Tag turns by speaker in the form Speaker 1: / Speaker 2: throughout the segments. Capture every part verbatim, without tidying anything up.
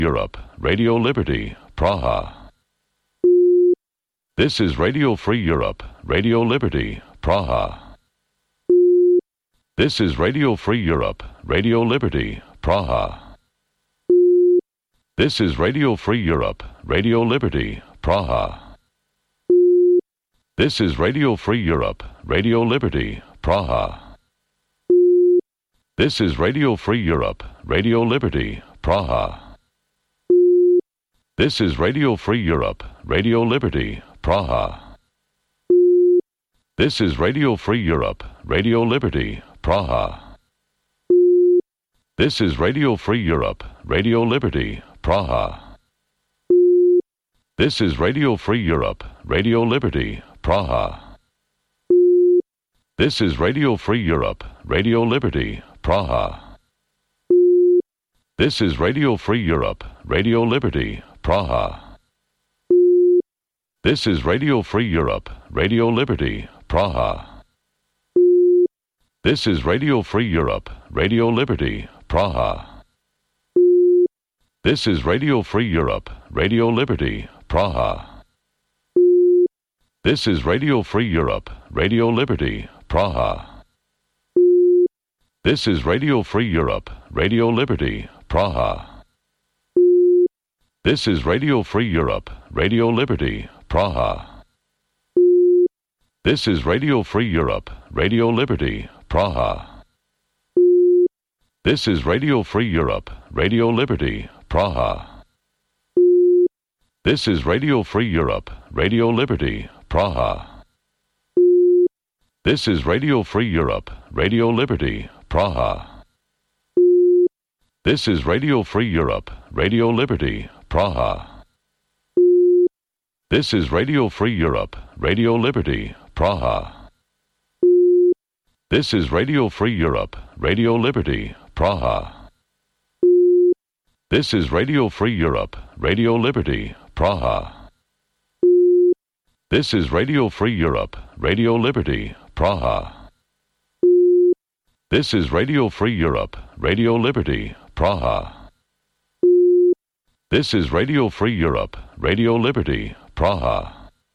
Speaker 1: Europe, Radio Liberty, Praha. This is Radio Free Europe, Radio Liberty, Praha. This is Radio Free Europe, Radio Liberty, Praha. This is Radio Free Europe, Radio Liberty, Praha. This is Radio Free Europe, Radio Liberty, Praha. This is Radio Free Europe, Radio Liberty, Praha. This is Radio Free Europe, Radio Liberty, Praha. This is Radio Free Europe, Radio Liberty, Praha. This is Radio Free Europe, Radio Liberty, Praha. This is Radio Free Europe, Radio Liberty, Praha. This is Radio Free Europe, Radio Liberty, Praha. This is Radio Free Europe, Radio Liberty, Praha. This is Radio Free Europe, Radio Liberty, Praha. This is Radio Free Europe, Radio Liberty, Praha. This is Radio Free Europe, Radio Liberty, Praha. This is Radio Free Europe, Radio Liberty, Praha. This is Radio Free Europe, Radio Liberty, Praha. This is Radio Free Europe, Radio Liberty, Praha. This is Radio Free Europe, Radio Liberty, Praha. This is Radio Free Europe, Radio Liberty, Praha. This is Radio Free Europe, Radio Liberty, Praha. This is Radio Free Europe, Radio Liberty, Praha. This is Radio Free Europe, Radio Liberty, Praha. This is Radio Free Europe, Radio Liberty, Praha. This is Radio Free Europe, Radio Liberty, Praha. This is Radio Free Europe, Radio Liberty, Praha. This is Radio Free Europe, Radio Liberty, Praha. This is Radio Free Europe, Radio Liberty, Praha. This is Radio Free Europe, Radio Liberty, Praha.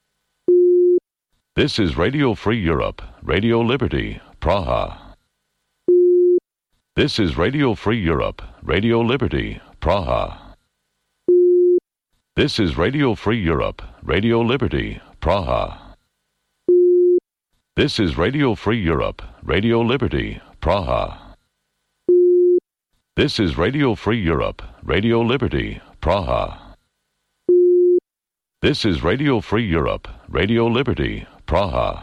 Speaker 1: This is Radio Free Europe, Radio Liberty, Praha. This is Radio Free Europe, Radio Liberty, Praha. This is Radio Free Europe, Radio Liberty, Praha. This is Radio Free Europe, Radio Liberty, Praha. This is Radio Free Europe, Radio Liberty, Praha. This is Radio Free Europe, Radio Liberty, Praha.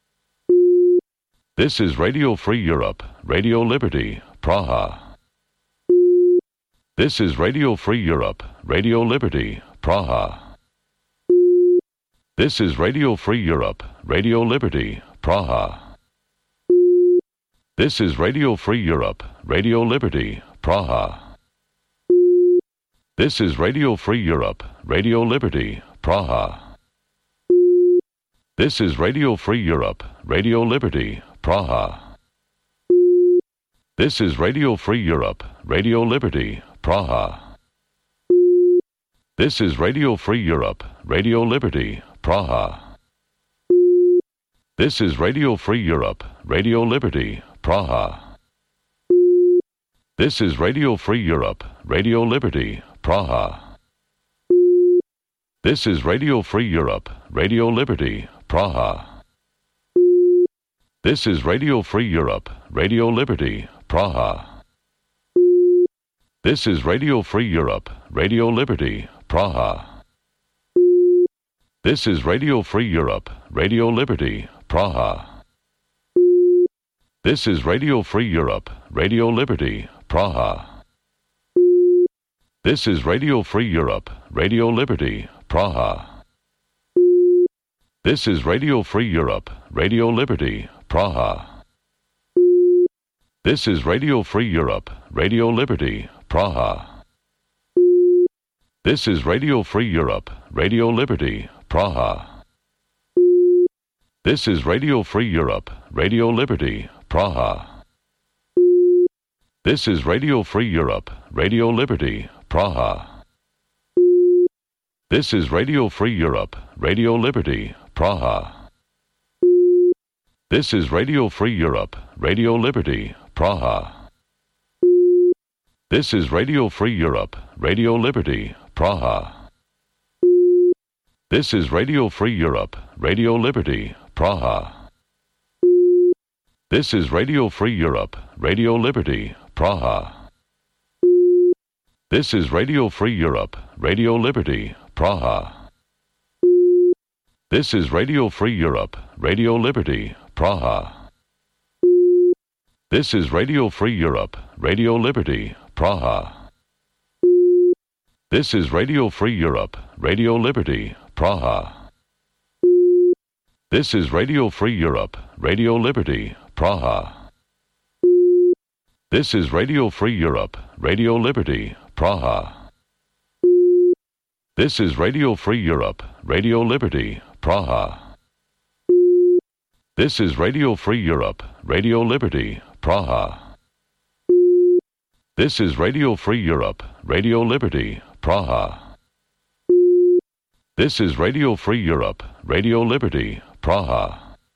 Speaker 1: This is Radio Free Europe, Radio Liberty, Praha. This is Radio Free Europe, Radio Liberty, Praha. This is Radio Free Europe, Radio Liberty, Praha. This is Radio Free Europe, Radio Liberty, Praha. This is Radio Free Europe, Radio Liberty, Praha. This is Radio Free Europe, Radio Liberty, Praha. This is Radio Free Europe, Radio Liberty, Praha. This is Radio Free Europe, Radio Liberty, Praha. This is Radio Free Europe, Radio Liberty, Praha. This is Radio Free Europe, Radio Liberty, Praha. This is Radio Free Europe, Radio Liberty, Praha. This is Radio Free Europe, Radio Liberty, Praha. This is Radio Free Europe, Radio Liberty, Praha. This is Radio Free Europe, Radio Liberty, Praha. This is Radio Free Europe, Radio Liberty, Praha. This is Radio Free Europe, Radio Liberty, Praha. This is Radio Free Europe, Radio Liberty, Praha. This is Radio Free Europe, Radio Liberty, Praha. This is Radio Free Europe, Radio Liberty, Praha. This is Radio Free Europe, Radio Liberty, Praha. This is Radio Free Europe, Radio Liberty, Praha. This is Radio Free Europe, Radio Liberty, Praha. This is Radio Free Europe, Radio Liberty, Praha. This is Radio Free Europe, Radio Liberty, Praha. This is Radio Free Europe, Radio Liberty, Praha. This is Radio Free Europe, Radio Liberty, Praha. This is Radio Free Europe, Radio Liberty, Praha. This is Radio Free Europe, Radio Liberty, Praha. This is Radio Free Europe, Radio Liberty, Praha. This is Radio Free Europe, Radio Liberty, Praha. This is Radio Free Europe, Radio Liberty, Praha. This is Radio Free Europe, Radio Liberty, Praha. This is Radio Free Europe, Radio Liberty, Praha. This is Radio Free Europe, Radio Liberty, Praha. This is Radio Free Europe, Radio Liberty, Praha. This is Radio Free Europe, Radio Liberty, Praha.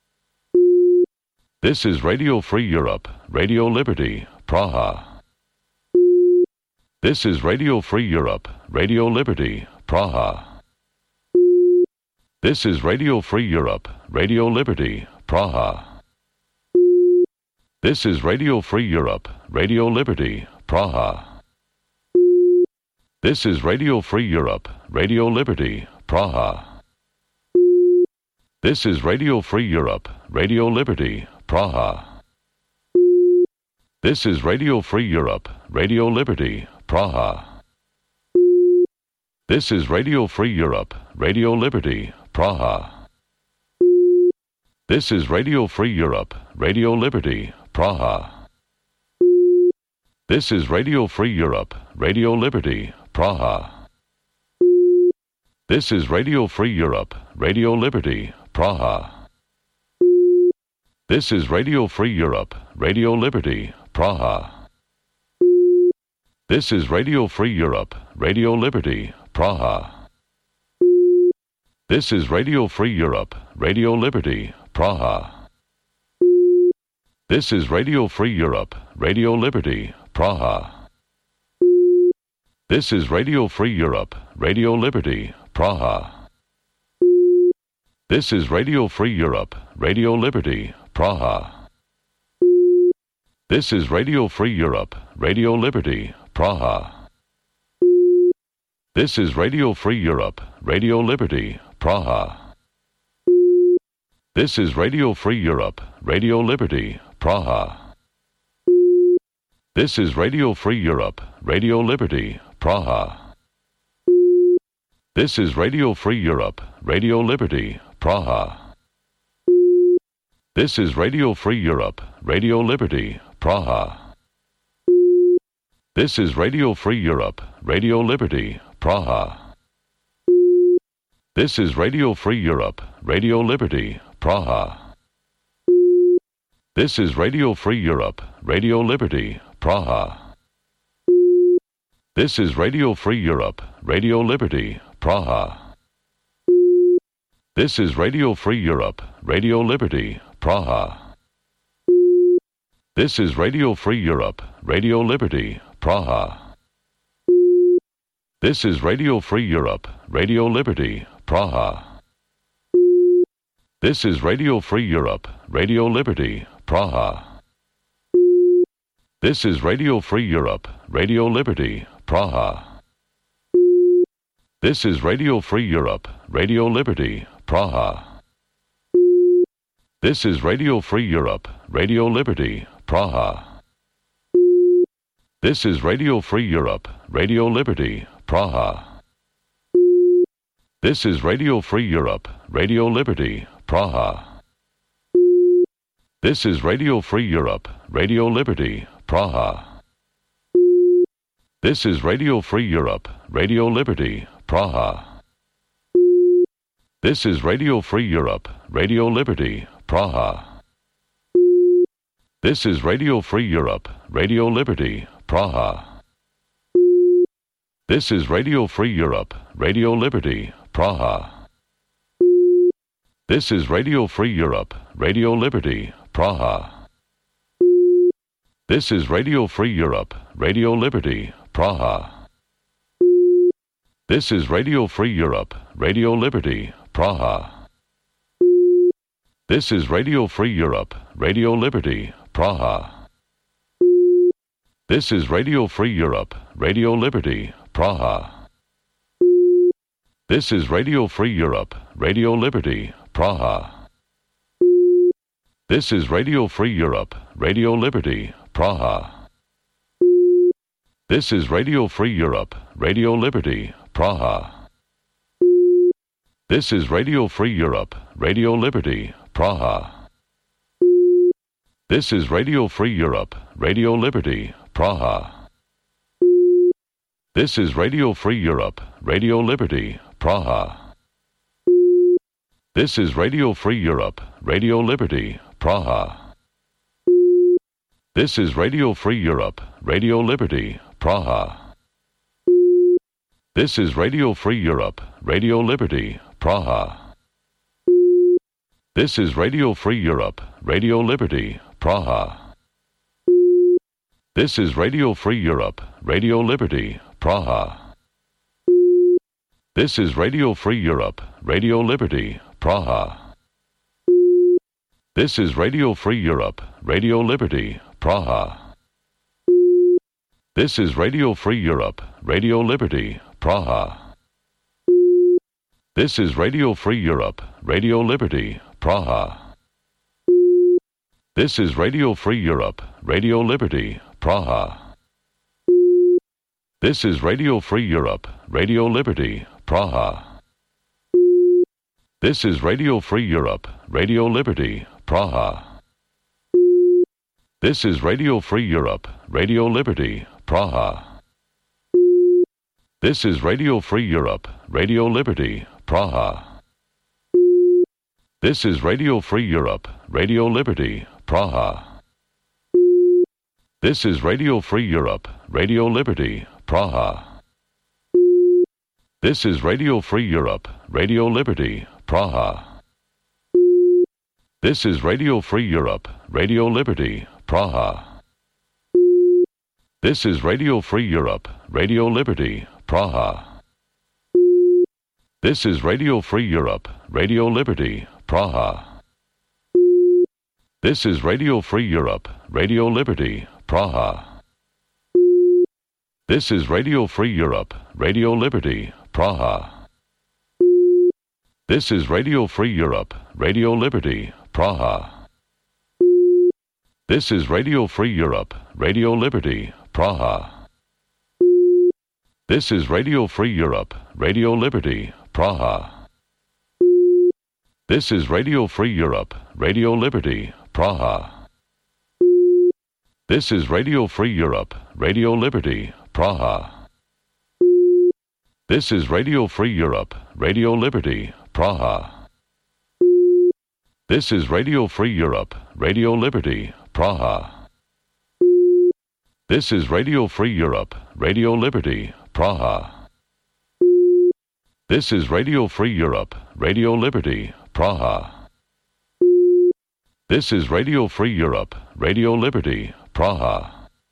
Speaker 1: This is Radio Free Europe, Radio Liberty, Praha. This is Radio Free Europe, Radio Liberty, Praha. This is Radio Free Europe, Radio Liberty, Praha. This is Radio Free Europe, Radio Liberty, Praha. This is Radio Free Europe, Radio Liberty, Praha. This is Radio Free Europe, Radio Liberty, Praha. This is Radio Free Europe, Radio Liberty, Praha. This is Radio Free Europe, Radio Liberty, Praha. This is Radio Free Europe, Radio Liberty, Praha. This is Radio Free Europe, Radio Liberty, Praha. This is Radio Free Europe, Radio Liberty, Praha. This is Radio Free Europe, Radio Liberty, Praha. This is Radio Free Europe, Radio Liberty, Praha. This is Radio Free Europe, Radio Liberty, Praha. This is Radio Free Europe, Radio Liberty, Praha. This is Radio Free Europe, Radio Liberty, Praha. This is Radio Free Europe, Radio Liberty, Praha. This is Radio Free Europe, Radio Liberty, Praha. This is Radio Free Europe, Radio Liberty, Praha. This is Radio Free Europe, Radio Liberty, Praha. This is Radio Free Europe, Radio Liberty, Praha. This is Radio Free Europe, Radio Liberty, Praha. This is Radio Free Europe, Radio Liberty, Praha. This is Radio Free Europe, Radio Liberty, Praha. This is Radio Free Europe, Radio Liberty, Praha. This is Radio Free Europe, Radio Liberty, Praha. This is Radio Free Europe, Radio Liberty, Praha. This is Radio Free Europe, Radio Liberty, Praha. This is Radio Free Europe, Radio Liberty, Praha. This is Radio Free Europe, Radio Liberty, Praha. This is Radio Free Europe, Radio Liberty, Praha. This is Radio Free Europe, Radio Liberty, Praha. This is Radio Free Europe, Radio Liberty, Praha. This is Radio Free Europe, Radio Liberty, Praha. This is Radio Free Europe, Radio Liberty, Praha. This is Radio Free Europe, Radio Liberty, Praha. This is Radio Free Europe, Radio Liberty, Praha. This is Radio Free Europe, Radio Liberty, Praha. This is Radio Free Europe, Radio Liberty, Praha. This is Radio Free Europe, Radio Liberty, Praha. This is Radio Free Europe, Radio Liberty, Praha. This is Radio Free Europe, Radio Liberty, Praha. This is Radio Free Europe, Radio Liberty, Praha. This is Radio Free Europe, Radio Liberty, Praha. This is Radio Free Europe, Radio Liberty, Praha. This is Radio Free Europe, Radio Liberty, Praha. This is Radio Free Europe, Radio Liberty, Praha. This is Radio Free Europe, Radio Liberty, Praha. This is Radio Free Europe, Radio Liberty, Praha. This is Radio Free Europe, Radio Liberty, Praha. This is Radio Free Europe, Radio Liberty, Praha. This is Radio Free Europe, Radio Liberty, Praha. This is Radio Free Europe, Radio Liberty, Praha. This is Radio Free Europe, Radio Liberty, Praha. This is Radio Free Europe, Radio Liberty, Praha. This is Radio Free Europe, Radio Liberty, Praha. This is Radio Free Europe, Radio Liberty, Praha. This is Radio Free Europe, Radio Liberty, Praha. This is Radio Free Europe, Radio Liberty, Praha. This is Radio Free Europe, Radio Liberty, Praha. This is Radio Free Europe, Radio Liberty, Praha. This is Radio Free Europe, Radio Liberty, Praha. This is Radio Free Europe, Radio Liberty, Praha. This is Radio Free Europe, Radio Liberty, Praha. This is Radio Free Europe, Radio Liberty, Praha. This is Radio Free Europe, Radio Liberty, Praha. This is Radio Free Europe, Radio Liberty, Praha. This is Radio Free Europe, Radio Liberty, Praha. This is Radio Free Europe, Radio Liberty, Praha. This is Radio Free Europe, Radio Liberty, Praha. This is Radio Free Europe, Radio Liberty, Praha. This is Radio Free Europe, Radio Liberty, Praha. This is Radio Free Europe, Radio Liberty, Praha. This is Radio Free Europe, Radio Liberty, Praha. This is Radio Free Europe, Radio Liberty, Praha. This is Radio Free Europe, Radio Liberty, Praha. This is Radio Free Europe, Radio Liberty, Praha. This is Radio Free Europe, Radio Liberty, Praha. This is Radio Free Europe, Radio Liberty, Praha. This is Radio Free Europe, Radio Liberty, Praha. This is Radio Free Europe, Radio Liberty, Praha. This is Radio Free Europe, Radio Liberty, Praha. This is Radio Free Europe, Radio Liberty, Praha. This is Radio Free Europe, Radio Liberty, Praha.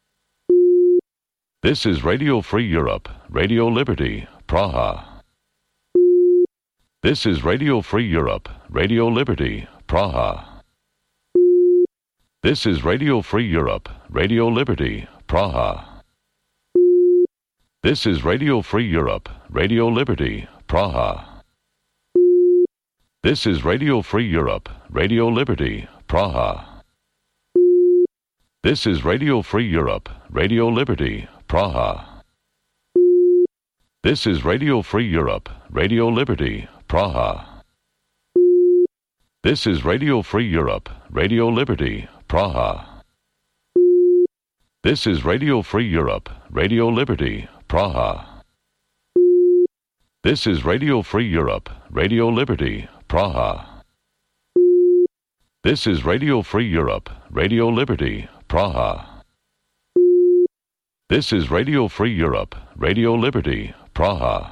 Speaker 1: This is Radio Free Europe, Radio Liberty, Praha. This is Radio Free Europe, Radio Liberty, Praha. This is Radio Free Europe, Radio Liberty, Praha. This is Radio Free Europe, Radio Liberty, Praha. This is Radio Free Europe, Radio Liberty, Praha. This is Radio Free Europe, Radio Liberty, Praha. This is Radio Free Europe, Radio Liberty, Praha. This is Radio Free Europe, Radio Liberty, Praha. This is Radio Free Europe, Radio Liberty, Praha. This is Radio Free Europe, Radio Liberty, Praha. This is Radio Free Europe, Radio Liberty, Praha. This is Radio Free Europe, Radio Liberty, Praha.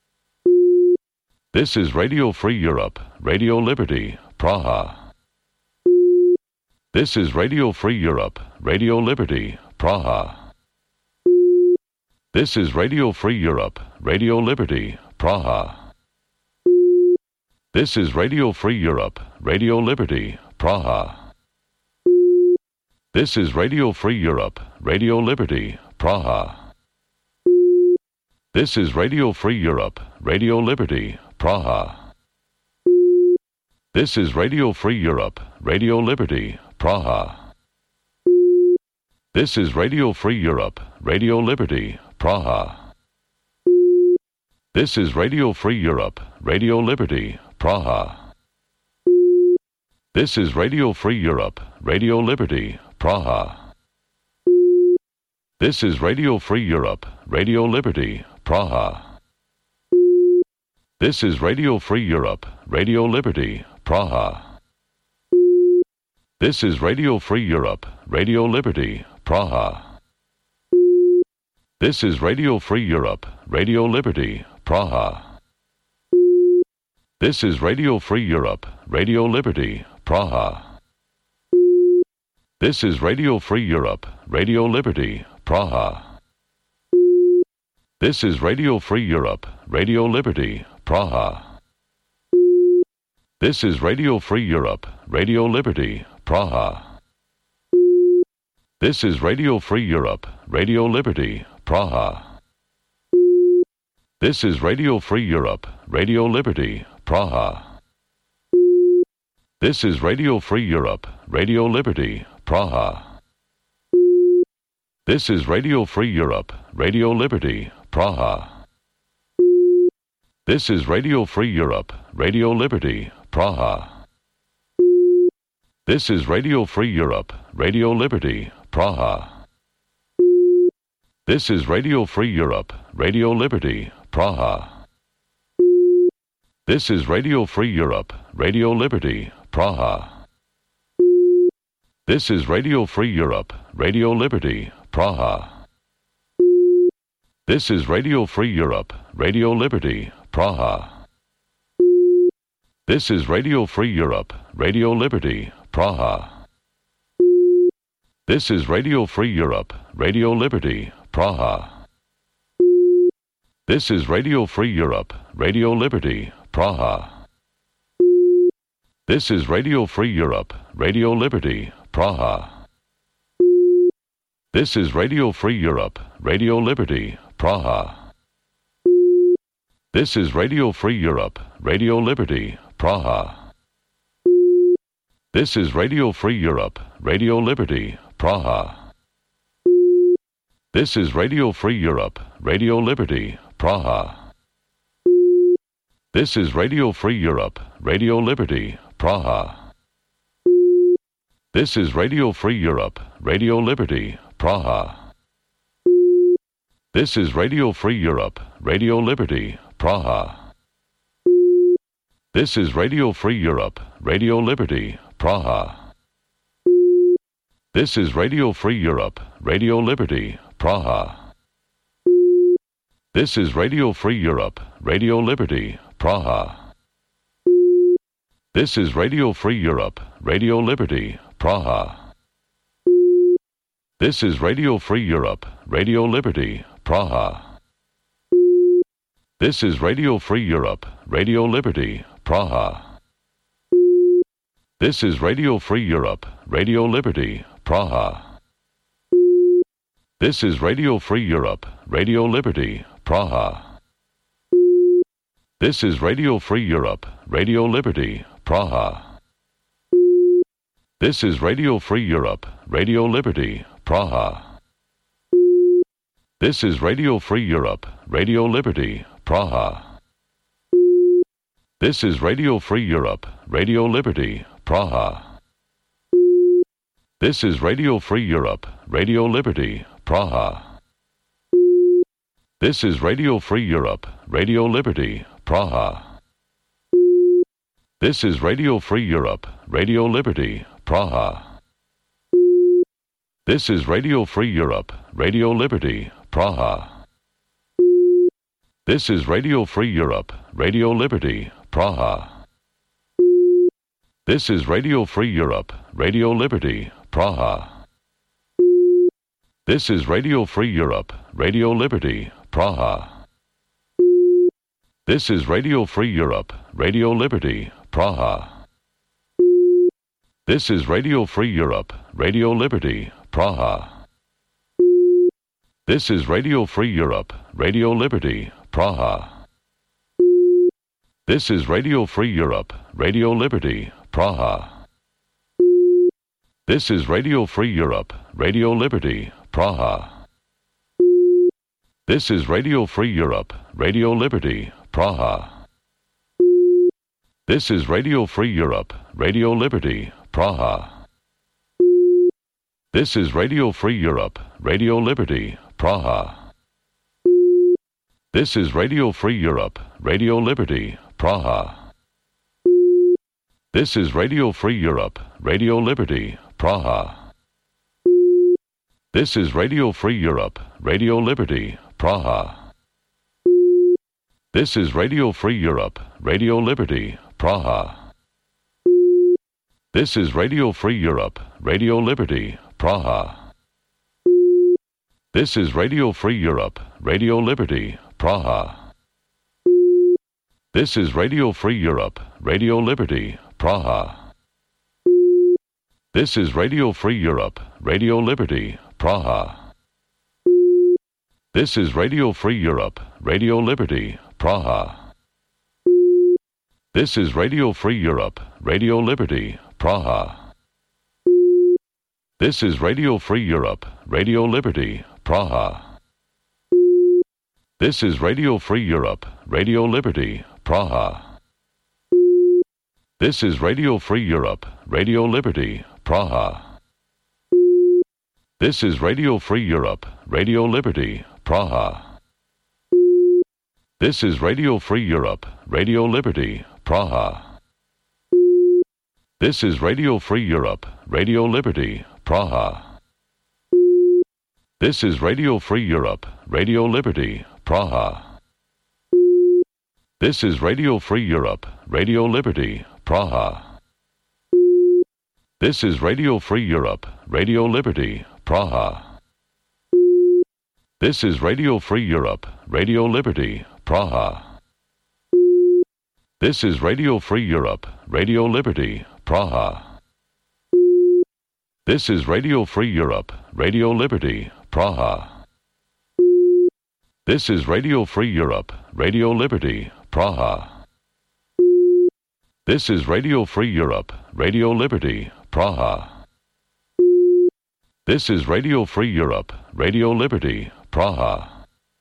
Speaker 1: This is Radio Free Europe, Radio Liberty, Praha. This is Radio Free Europe, Radio Liberty, Praha. This is Radio Free Europe, Radio Liberty, Praha. This is Radio Free Europe, Radio Liberty, Praha. This is Radio Free Europe, Radio Liberty, Praha. This is Radio Free Europe, Radio Liberty, Praha. This is Radio Free Europe, Radio Liberty, Praha. This is Radio Free Europe, Radio Liberty, Praha. This is Radio Free Europe, Radio Liberty, Praha. This is Radio Free Europe, Radio Liberty, Praha. This is Radio Free Europe, Radio Liberty, Praha. This is Radio Free Europe, Radio Liberty, Praha. This is Radio Free Europe, Radio Liberty, Praha. This is Radio Free Europe, Radio Liberty, Praha. This is Radio Free Europe, Radio Liberty, Praha. This is Radio Free Europe, Radio Liberty, Praha. This is Radio Free Europe, Radio Liberty, Praha. This is Radio Free Europe, Radio Liberty, Praha. This is Radio Free Europe, Radio Liberty, Praha. This is Radio Free Europe, Radio Liberty, Praha. This is Radio Free Europe, Radio Liberty, Praha. This is Radio Free Europe, Radio Liberty, Praha. This is Radio Free Europe, Radio Liberty, Praha. This is Radio Free Europe, Radio Liberty, Praha. This is Radio Free Europe, Radio Liberty, Praha. This is Radio Free Europe, Radio Liberty, Praha. This is Radio Free Europe, Radio Liberty, Praha. This is Radio Free Europe, Radio Liberty, Praha. This is Radio Free Europe, Radio Liberty, Praha. This is Radio Free Europe, Radio Liberty, Praha. This is Radio Free Europe, Radio Liberty, Praha. This is Radio Free Europe, Radio Liberty, Praha. This is Radio Free Europe, Radio Liberty, Praha. This is Radio Free Europe, Radio Liberty, Praha. This is Radio Free Europe, Radio Liberty, Praha. This is Radio Free Europe, Radio Liberty, Praha. This is Radio Free Europe, Radio Liberty, Praha. This is Radio Free Europe, Radio Liberty, Praha. This is Radio Free Europe, Radio Liberty, Praha. This is Radio Free Europe, Radio Liberty, Praha. This is Radio Free Europe, Radio Liberty, Praha. This is Radio Free Europe, Radio Liberty, Praha. This is Radio Free Europe, Radio Liberty, Praha. This is Radio Free Europe, Radio Liberty, Praha. This is Radio Free Europe, Radio Liberty, Praha. This is Radio Free Europe, Radio Liberty, Praha. This is Radio Free Europe, Radio Liberty, Praha. This is Radio Free Europe, Radio Liberty, Praha. This is Radio Free Europe, Radio Liberty, Praha. This is Radio Free Europe, Radio Liberty, Praha. This is Radio Free Europe, Radio Liberty, Praha. This is Radio Free Europe, Radio Liberty, Praha. This is Radio Free Europe, Radio Liberty, Praha. This is Radio Free Europe, Radio Liberty, Praha. This is Radio Free Europe, Radio Liberty, Praha. This is Radio Free Europe, Radio Liberty, Praha. This is Radio Free Europe, Radio Liberty, Praha. This is Radio Free Europe, Radio Liberty, Praha. This is Radio Free Europe, Radio Liberty, Praha. This is Radio Free Europe, Radio Liberty, Praha. This is Radio Free Europe, Radio Liberty, Praha. This is Radio Free Europe, Radio Liberty, Praha. This is Radio Free Europe, Radio Liberty, Praha. This is Radio Free Europe, Radio Liberty, Praha. This is Radio Free Europe, Radio Liberty, Praha. This is Radio Free Europe, Radio Liberty, Praha. This is Radio Free Europe, Radio Liberty, Praha. This is Radio Free Europe, Radio Liberty, Praha. This is Radio Free Europe, Radio Liberty, Praha. This is Radio Free Europe, Radio Liberty, Praha. This is Radio Free Europe, Radio Liberty, Praha. This is Radio Free Europe, Radio Liberty, Praha. This is Radio Free Europe, Radio Liberty, Praha. This is Radio Free Europe, Radio Liberty, Praha. This is Radio Free Europe, Radio Liberty, Praha. This is Radio Free Europe, Radio Liberty, Praha. This is Radio Free Europe, Radio Liberty, Praha. This is Radio Free Europe, Radio Liberty, Praha. This is Radio Free Europe, Radio Liberty, Praha. This is Radio Free Europe, Radio Liberty, Praha. This is Radio Free Europe, Radio Liberty, Praha. This is Radio Free Europe, Radio Liberty, Praha. This is Radio Free Europe, Radio Liberty, Praha. This is Radio Free Europe, Radio Liberty, Praha. This is Radio Free Europe, Radio Liberty, Praha. This is Radio Free Europe, Radio Liberty, Praha. This is Radio Free Europe, Radio Liberty, Praha. This is Radio Free Europe, Radio Liberty, Praha. This is Radio Free Europe, Radio Liberty, Praha. This is Radio Free Europe, Radio Liberty, Praha. This is Radio Free Europe, Radio Liberty, Praha.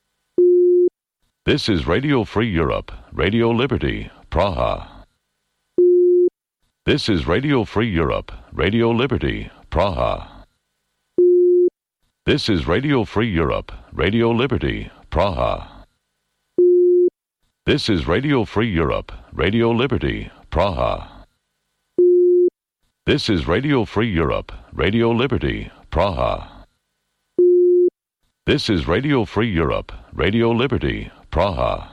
Speaker 1: This is Radio Free Europe, Radio Liberty, Praha. This is Radio Free Europe, Radio Liberty, Praha. This is Radio Free Europe, Radio Liberty, Praha. This is Radio Free Europe, Radio Liberty, Praha. This is Radio Free Europe, Radio Liberty, Praha. This is Radio Free Europe, Radio Liberty, Praha.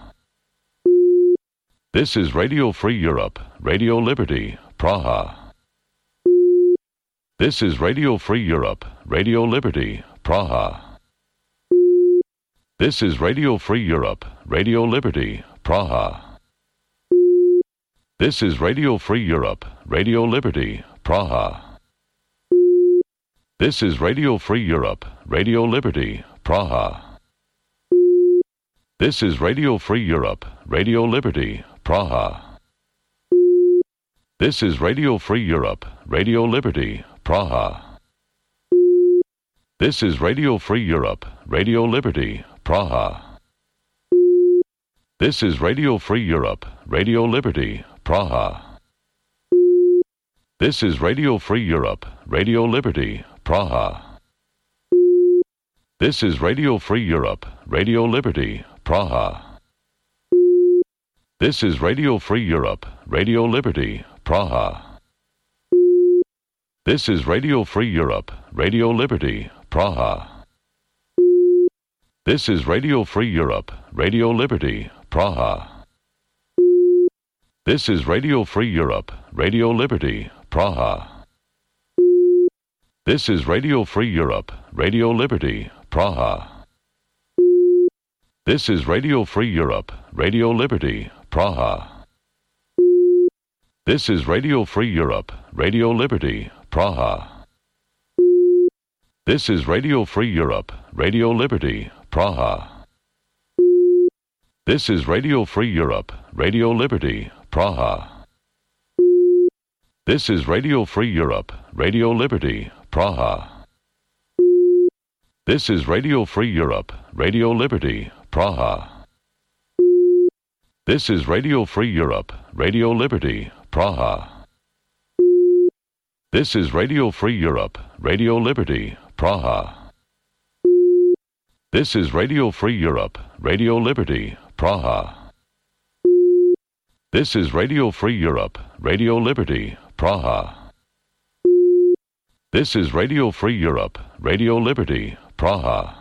Speaker 1: This is Radio Free Europe, Radio Liberty, Praha. This is Radio Free Europe, Radio Liberty, Praha. This is Radio Free Europe, Radio Liberty, Praha. This is Radio Free Europe, Radio Liberty, Praha. This is Radio Free Europe, Radio Liberty, Praha. This is Radio Free Europe, Radio Liberty, Praha. This is Radio Free Europe, Radio Liberty, Praha. This is Radio Free Europe, Radio Liberty, Praha. This is Radio Free Europe, Radio Liberty, Praha. This is Radio Free Europe, Radio Liberty, Praha. This is Radio Free Europe, Radio Liberty, Praha. This is Radio Free Europe, Radio Liberty, Praha. This is Radio Free Europe, Radio Liberty, Praha. This is Radio Free Europe, Radio Liberty, Praha. This is Radio Free Europe, Radio Liberty, Praha. This is Radio Free Europe, Radio Liberty, Praha. This is Radio Free Europe, Radio Liberty, Praha. This is Radio Free Europe, Radio Liberty, Praha. This is Radio Free Europe, Radio Liberty, Praha. This is Radio Free Europe, Radio Liberty, Praha. This is Radio Free Europe, Radio Liberty, Praha. This is Radio Free Europe, Radio Liberty, Praha. This is Radio Free Europe, Radio Liberty, Praha. This is Radio Free Europe, Radio Liberty, Praha. This is Radio Free Europe, Radio Liberty, Praha. This is Radio Free Europe, Radio Liberty, Praha. This is Radio Free Europe, Radio Liberty, Praha.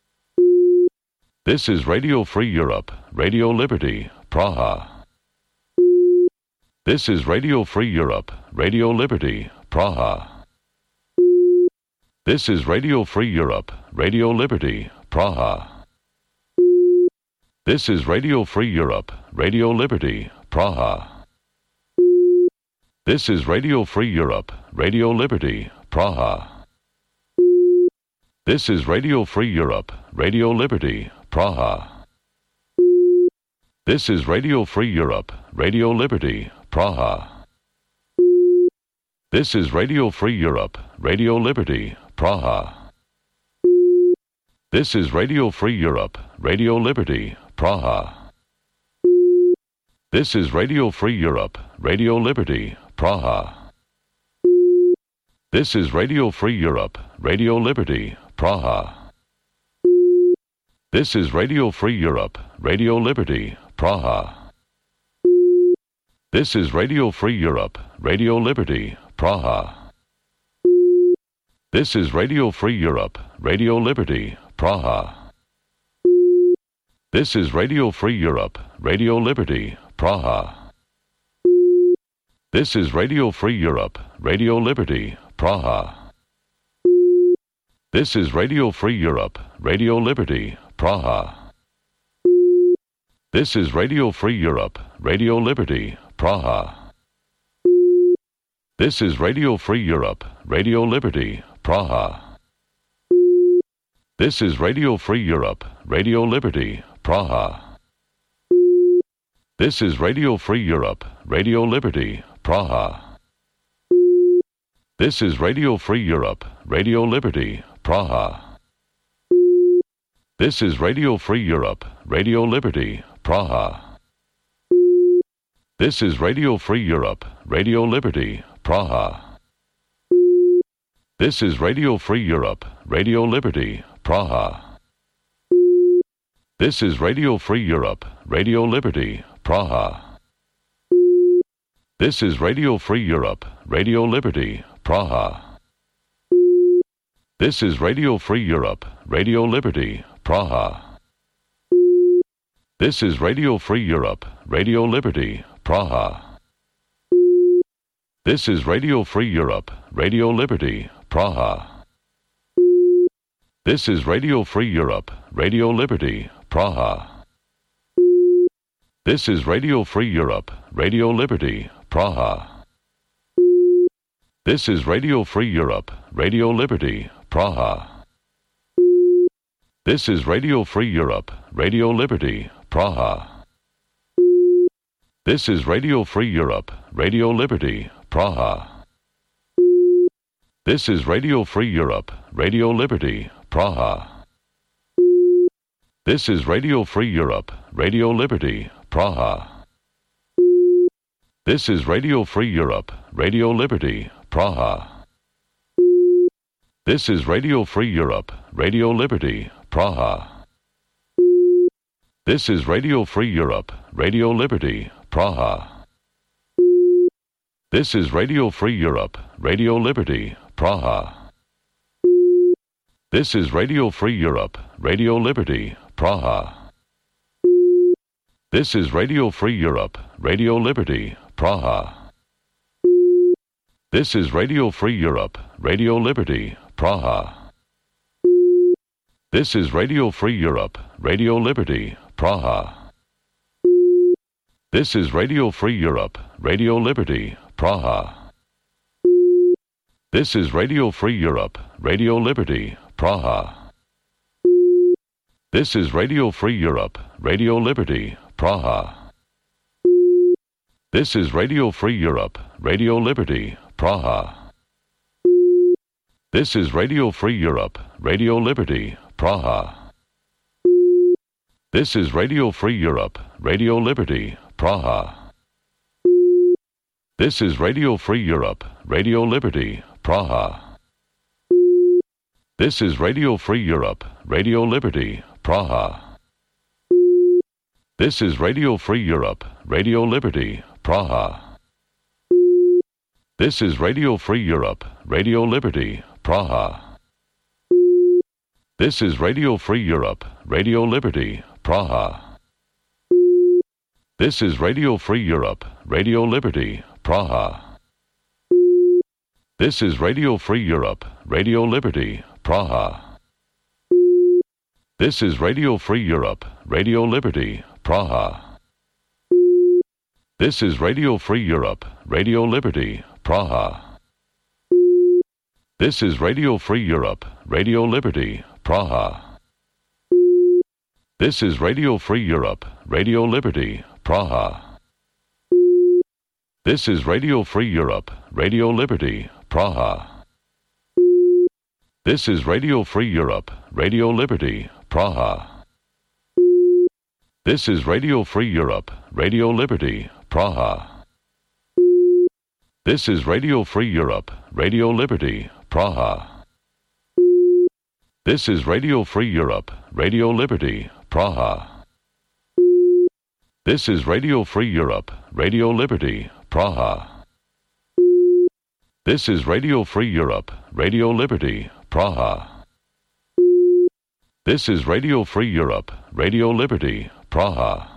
Speaker 1: This is Radio Free Europe, Radio Liberty, Praha. This is Radio Free Europe, Radio Liberty, Praha. This is Radio Free Europe, Radio Liberty, Praha. This is Radio Free Europe, Radio Liberty, Praha. This is Radio Free Europe, Radio Liberty, Praha. This is Radio Free Europe, Radio Liberty, Praha. This is Radio Free Europe, Radio Liberty, Praha. This is Radio Free Europe, Radio Liberty, Praha. This is Radio Free Europe, Radio Liberty, Praha. This is Radio Free Europe, Radio Liberty, Praha. This is Radio Free Europe, Radio Liberty, Praha. This is Radio Free Europe, Radio Liberty, Praha. This is Radio Free Europe, Radio Liberty, Praha. This is Radio Free Europe, Radio Liberty, Praha. This is Radio Free Europe, Radio Liberty, Praha. This is Radio Free Europe, Radio Liberty, Praha. This is Radio Free Europe, Radio Liberty, Praha. This is Radio Free Europe, Radio Liberty, Praha. This is Radio Free Europe, Radio Liberty, Praha. This is Radio Free Europe, Radio Liberty, Praha. This is Radio Free Europe, Radio Liberty, Praha. This is Radio Free Europe, Radio Liberty, Praha. This is Radio Free Europe, Radio Liberty, Praha. This is Radio Free Europe, Radio Liberty, Praha. This is Radio Free Europe, Radio Liberty, Praha. This is Radio Free Europe, Radio Liberty, Praha. This is Radio Free Europe, Radio Liberty, Praha. This is Radio Free Europe, Radio Liberty, Praha. This is Radio Free Europe, Radio Liberty, Praha. This is Radio Free Europe, Radio Liberty, Praha. This is Radio Free Europe, Radio Liberty, Praha. This is Radio Free Europe, Radio Liberty, Praha. This is Radio Free Europe, Radio Liberty, Praha. This is Radio Free Europe, Radio Liberty, Praha. This is Radio Free Europe, Radio Liberty, Praha. This is Radio Free Europe, Radio Liberty, Praha. This is Radio Free Europe, Radio Liberty, Praha. This is Radio Free Europe, Radio Liberty, Praha. This is Radio Free Europe, Radio Liberty, Praha. This is Radio Free Europe, Radio Liberty, Praha. This is Radio Free Europe, Radio Liberty, Praha. This is Radio Free Europe, Radio Liberty, Praha. This is Radio Free Europe, Radio Liberty, Praha. This is Radio Free Europe, Radio Liberty, Praha. This is Radio Free Europe, Radio Liberty, Praha. This is Radio Free Europe, Radio Liberty, Praha. This is Radio Free Europe, Radio Liberty, Praha. This is Radio Free Europe, Radio Liberty, Praha. This is Radio Free Europe, Radio Liberty, Praha. This is Radio Free Europe, Radio Liberty, Praha. This is Radio Free Europe, Radio Liberty, Praha. This is Radio Free Europe, Radio Liberty, Praha. This is Radio Free Europe, Radio Liberty, Praha. This is Radio Free Europe, Radio Liberty, Praha. This is Radio Free Europe, Radio Liberty, Praha. This is Radio Free Europe, Radio Liberty, Praha. This is Radio Free Europe, Radio Liberty, Praha. This is Radio Free Europe, Radio Liberty, Praha. This is Radio Free Europe, Radio Liberty, Praha. This is Radio Free Europe, Radio Liberty, Praha. This is Radio Free Europe, Radio Liberty, Praha. This is Radio Free Europe, Radio Liberty, Praha. This is Radio Free Europe, Radio Liberty, Praha. This is Radio Free Europe, Radio Liberty, Praha. This is Radio Free Europe, Radio Liberty, Praha. This is Radio Free Europe, Radio Liberty, Praha. This is Radio Free Europe, Radio Liberty, Praha. This is Radio Free Europe, Radio Liberty, Praha. This is Radio Free Europe, Radio Liberty, Praha. This is Radio Free Europe, Radio Liberty, Praha.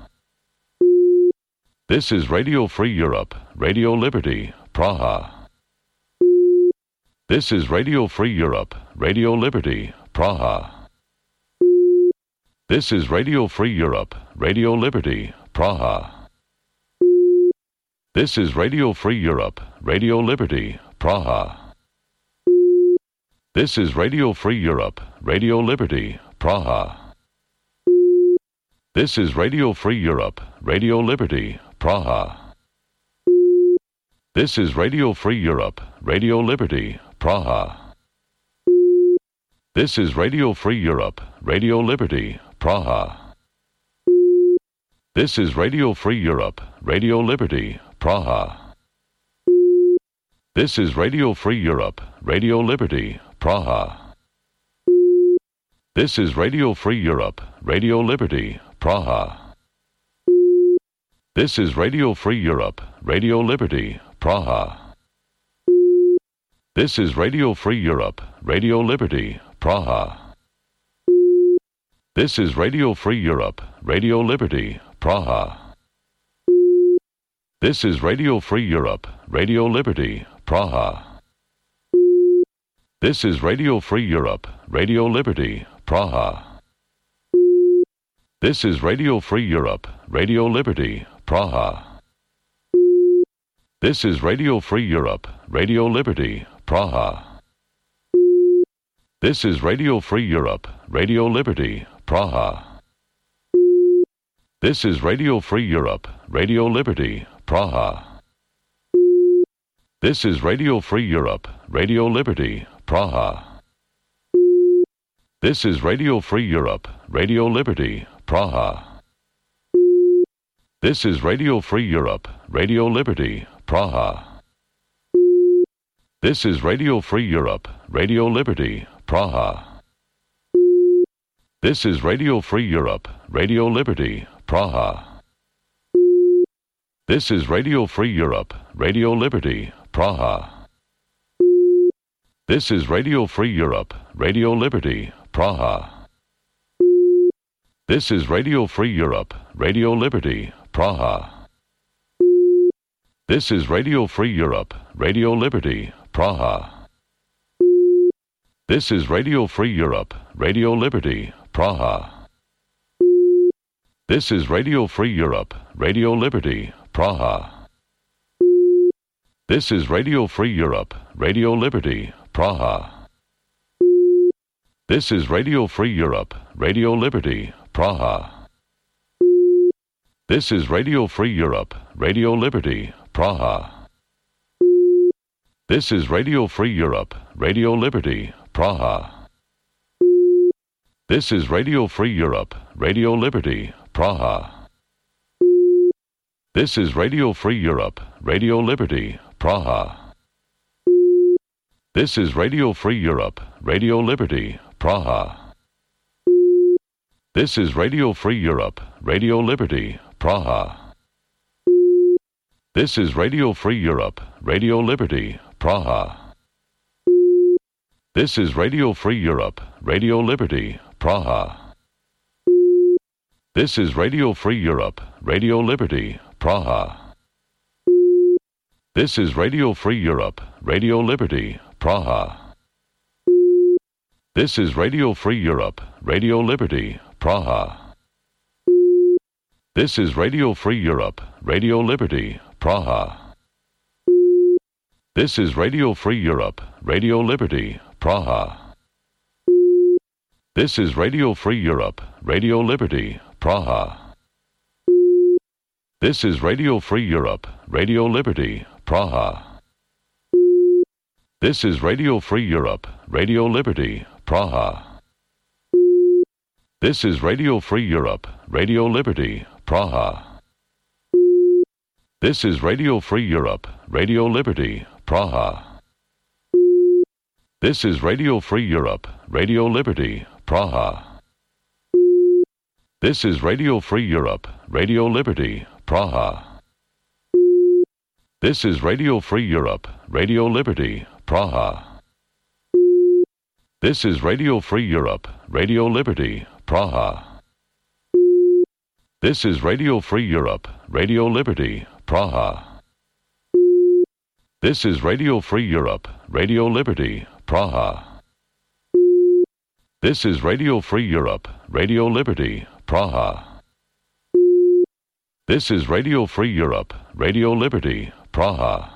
Speaker 1: This is Radio Free Europe, Radio Liberty, Praha. This is Radio Free Europe, Radio Liberty, Praha. This is Radio Free Europe, Radio Liberty, Praha. This is Radio Free Europe, Radio Liberty, Praha. This is Radio Free Europe, Radio Liberty, Praha. This is Radio Free Europe, Radio Liberty, Praha. This is Radio Free Europe, Radio Liberty, Praha. This is Radio Free Europe, Radio Liberty, Praha. This is Radio Free Europe, Radio Liberty, Praha. This is Radio Free Europe, Radio Liberty, Praha. This is Radio Free Europe, Radio Liberty, Praha. This is Radio Free Europe, Radio Liberty, Praha. This is Radio Free Europe, Radio Liberty, Praha. This is Radio Free Europe, Radio Liberty, Praha. This is Radio Free Europe, Radio Liberty, Praha. This is Radio Free Europe, Radio Liberty, Praha. This is Radio Free Europe, Radio Liberty, Praha. This is Radio Free Europe, Radio Liberty, Praha. This is Radio Free Europe, Radio Liberty, Praha. This is Radio Free Europe, Radio Liberty, Praha. This is Radio Free Europe, Radio Liberty, Praha. This is Radio Free Europe, Radio Liberty, Praha. This is Radio Free Europe, Radio Liberty, Praha. This is Radio Free Europe, Radio Liberty, Praha. This is Radio Free Europe, Radio Liberty, Praha. This is Radio Free Europe, Radio Liberty, Praha. This is Radio Free Europe, Radio Liberty, Praha. This is Radio Free Europe, Radio Liberty, Praha. This is Radio Free Europe, Radio Liberty, Praha. This is Radio Free Europe, Radio Liberty, Praha. This is Radio Free Europe, Radio Liberty, Praha. This is Radio Free Europe, Radio Liberty, Praha. This is Radio Free Europe, Radio Liberty, Praha. This is Radio Free Europe, Radio Liberty, Praha. This is Radio Free Europe, Radio Liberty, Praha. This is Radio Free Europe, Radio Liberty, Praha. This is Radio Free Europe, Radio Liberty, Praha. This is Radio Free Europe, Radio Liberty, Praha. This is Radio Free Europe, Radio Liberty, Praha. This is Radio Free Europe, Radio Liberty, Praha. This is Radio Free Europe, Radio Liberty, Praha. This is Radio Free Europe, Radio Liberty, Praha. This is Radio Free Europe, Radio Liberty, Praha. This is Radio Free Europe, Radio Liberty, Praha. This is Radio Free Europe, Radio Liberty, Praha. This is Radio Free Europe, Radio Liberty, Praha. This is Radio Free Europe, Radio Liberty, Praha. This is Radio Free Europe, Radio Liberty, Praha. This is Radio Free Europe, Radio Liberty, Praha. This is Radio Free Europe, Radio Liberty, Praha. This is Radio Free Europe, Radio Liberty, Praha. This is Radio Free Europe, Radio Liberty, Praha. This is Radio Free Europe, Radio Liberty, Praha. This is Radio Free Europe, Radio Liberty, Praha. This is Radio Free Europe, Radio Liberty, Praha. This is Radio Free Europe, Radio Liberty, Praha. This is Radio Free Europe, Radio Liberty, Praha. This is Radio Free Europe, Radio Liberty, Praha. This is Radio Free Europe, Radio Liberty, Praha.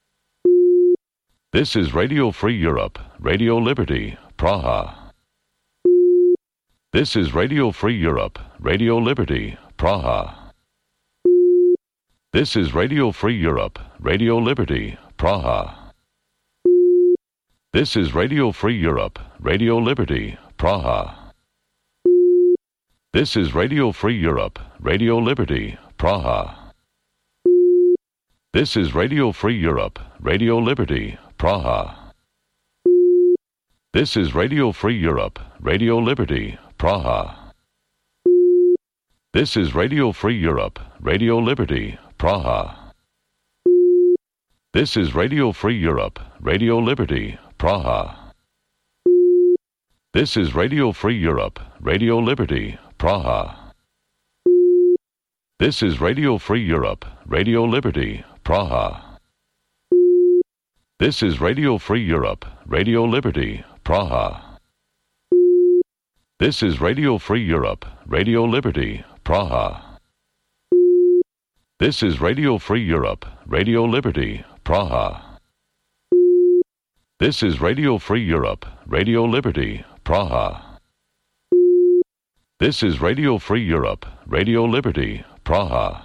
Speaker 1: This is Radio Free Europe, Radio Liberty, Praha. This is Radio Free Europe, Radio Liberty, Praha. This is Radio Free Europe, Radio Liberty, Praha. This is Radio Free Europe, Radio Liberty, Praha. This is Radio Free Europe, Radio Liberty, Praha. This is Radio Free Europe, Radio Liberty, Praha. This is Radio Free Europe, Radio Liberty, Praha. This is Radio Free Europe, Radio Liberty, Praha. This is Radio Free Europe, Radio Liberty, Praha. This is Radio Free Europe, Radio Liberty, Praha. This is Radio Free Europe, Radio Liberty, Praha. This is Radio Free Europe, Radio Liberty, Praha. This is Radio Free Europe, Radio Liberty, Praha. This is Radio Free Europe, Radio Liberty, Praha. This is Radio Free Europe, Radio Liberty, Praha. This is Radio Free Europe, Radio Liberty, Praha.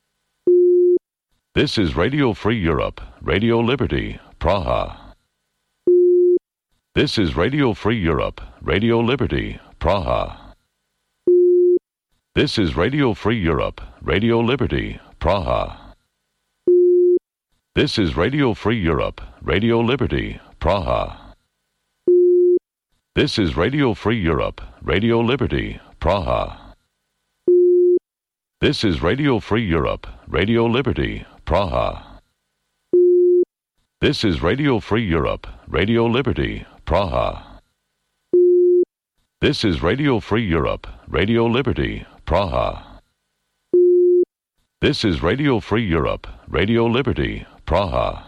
Speaker 1: This is Radio Free Europe, Radio Liberty, Praha. This is Radio Free Europe, Radio Liberty, Praha. This is Radio Free Europe, Radio Liberty, Praha. This is Radio Free Europe, Radio Liberty, Praha. This is Radio Free Europe, Radio Liberty, Praha. This is Radio Free Europe, Radio Liberty, Praha. This is Radio Free Europe, Radio Liberty, Praha. This is Radio Free Europe, Radio Liberty, Praha. This is Radio Free Europe, Radio Liberty, Praha.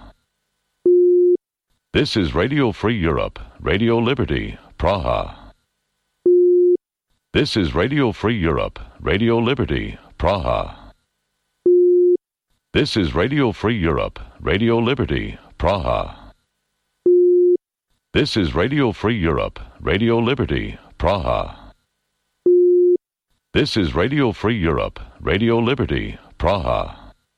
Speaker 1: This is Radio Free Europe, Radio Liberty, Praha. This is Radio Free Europe, Radio Liberty, Praha. This is Radio Free Europe, Radio Liberty, Praha. This is Radio Free Europe, Radio Liberty, Praha. This is Radio Free Europe, Radio Liberty, Praha.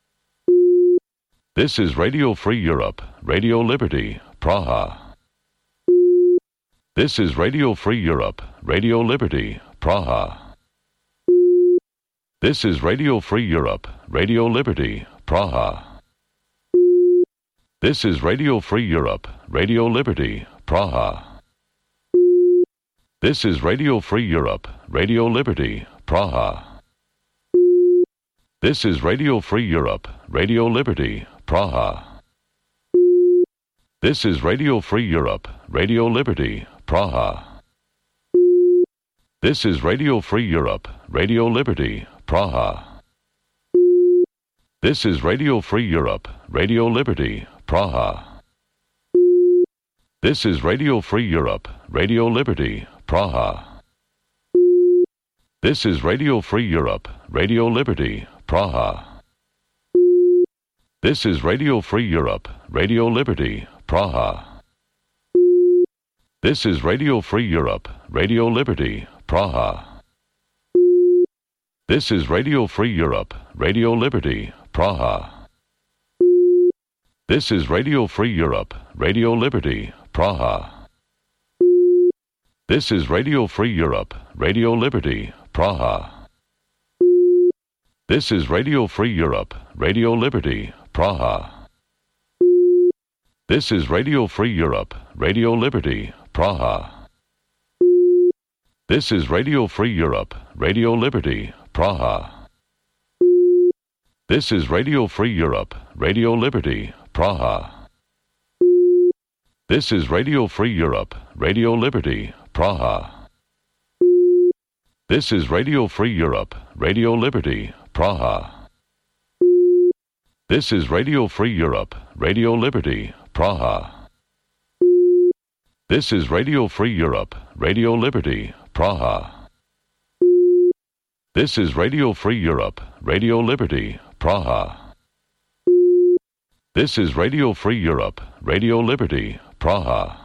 Speaker 1: This is Radio Free Europe, Radio Liberty, Praha. This is Radio Free Europe, Radio Liberty, Praha. This is Radio Free Europe, Radio Liberty, Praha. This is Radio Free Europe, Radio Liberty, Praha. This is Radio Free Europe, Radio Liberty, Praha. This is Radio Free Europe, Radio Liberty, Praha. This is Radio Free Europe, Radio Liberty, Praha. This is Radio Free Europe, Radio Liberty, Praha. This is Radio Free Europe, Radio Liberty, Praha. This is Radio Free Europe, Radio Liberty, Praha. This is Radio Free Europe, Radio Liberty, Praha. This is Radio Free Europe, Radio Liberty, Praha. This is Radio Free Europe, Radio Liberty, Praha. This is Radio Free Europe, Radio Liberty, Praha. This is Radio Free Europe, Radio Liberty, Praha. This is Radio Free Europe, Radio Liberty, Praha. This is Radio Free Europe, Radio Liberty, Praha. This is Radio Free Europe, Radio Liberty, Praha. This is Radio Free Europe, Radio Liberty, Praha. This is Radio Free Europe, Radio Liberty, Praha. This is Radio Free Europe, Radio Liberty, Praha. This is Radio Free Europe, Radio Liberty, Praha. This is Radio Free Europe, Radio Liberty, Praha. This is Radio Free Europe, Radio Liberty, Praha. This is Radio Free Europe, Radio Liberty, Praha. This is Radio Free Europe, Radio Liberty, Praha.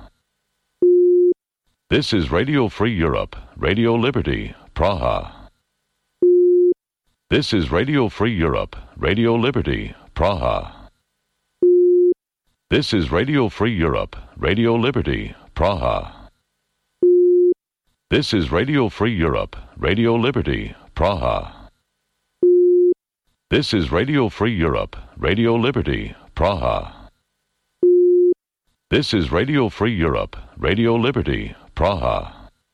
Speaker 1: This is Radio Free Europe, Radio Liberty, Praha. This is Radio Free Europe, Radio Liberty, Praha. This is Radio Free Europe, Radio Liberty, Praha. This is Radio Free Europe, Radio Liberty, Praha. This is Radio Free Europe, Radio Liberty, Praha. This is Radio Free Europe, Radio Liberty, Praha.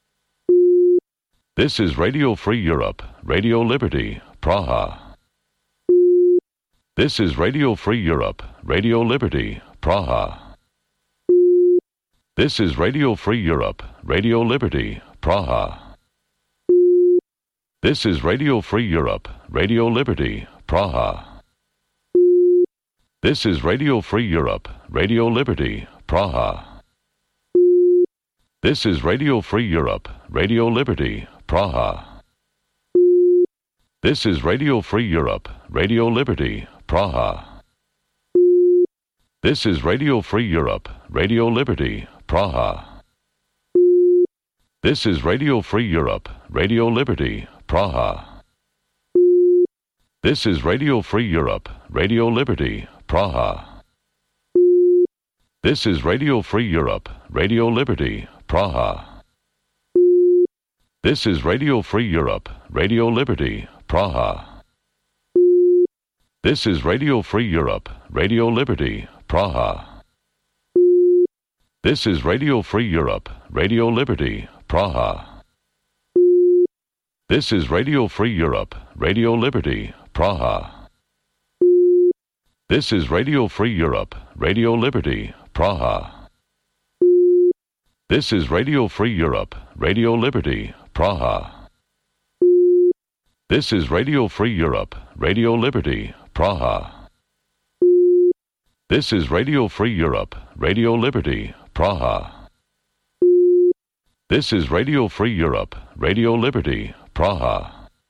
Speaker 1: This is Radio Free Europe, Radio Liberty, Praha. This is Radio Free Europe, Radio Liberty, Praha. This is Radio Free Europe, Radio Liberty, Praha. This is Radio Free Europe, Radio Liberty, Praha. This is Radio Free Europe, Radio Liberty, Praha. This is Radio Free Europe, Radio Liberty, Praha. This is Radio Free Europe, Radio Liberty, Praha. This is Radio Free Europe, Radio Liberty, Praha. This is Radio Free Europe, Radio Liberty, Praha. This is Radio Free Europe, Radio Liberty, Praha. This is Radio Free Europe, Radio Liberty, Praha. This is Radio Free Europe, Radio Liberty, Praha. This is Radio Free Europe, Radio Liberty, Praha. This is Radio Free Europe, Radio Liberty, Praha. This is Radio Free Europe, Radio Liberty, Praha. This is Radio Free Europe, Radio Liberty, Praha. This is Radio Free Europe, Radio Liberty, Praha. This is Radio Free Europe, Radio Liberty, Praha. This is Radio Free Europe, Radio Liberty, Praha. This is Radio Free Europe, Radio Liberty, Praha.